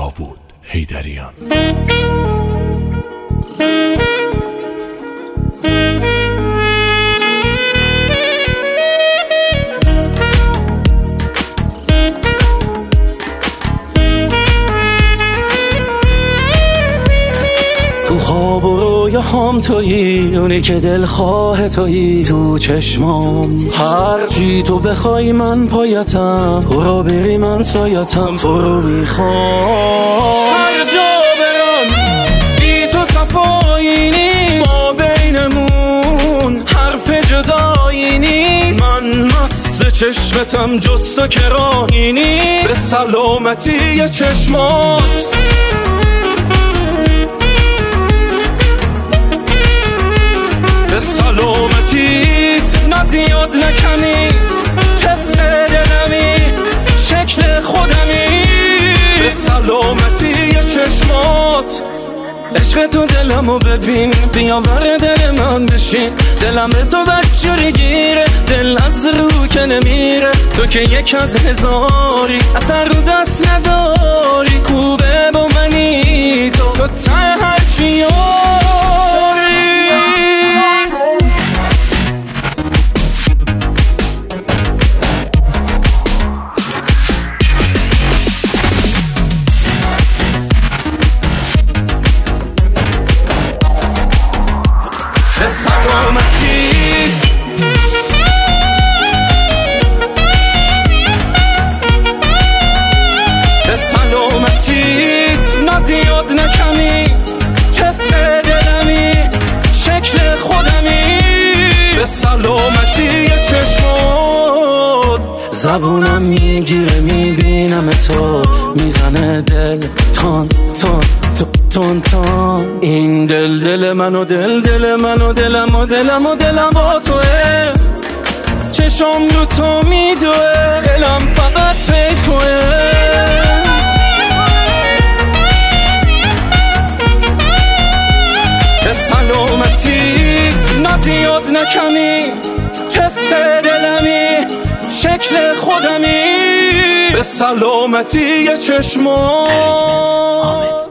داوود حیدریان. تو خواب و رویاهام تویی، اونی که دلخواه تویی. تو چشمام هر چی تو بخوای من پایتم، تو را بری من سایتم. تو رو میخوام هر جا برم، بی تو صفایی نیست. ما بینمون حرف جدایی نیست. من مست چشمتم جز تو که راهی نیست. به سلامتی چشمات سلامتیت نزیاد نکمی. چفت دلمی شکل خودمی. به سلامتی چشمات عشق تو دلمو ببین. بیا ور دل من بشین. دلم به تو بدجوری گیره. دل از رو که نمیره. تو که یک از هزاری، اثر رو دست نداری. خوبه با منی تو ته هرچی به سلامتیت به سلامتیت نزیاد نکمی. چفت دلمی شکل خودمی. به سلامتی چشمات زبونم میگیره. میبینم تو میزنه دل تان تان تون تون. این دل منو دل منو دلم با توه. چشم رو تو میدوه. دلم فقط پی توه. به سلامتیت نزیاد نکمی. چفت دلمی شکل خودمی. به سلامتی چشمات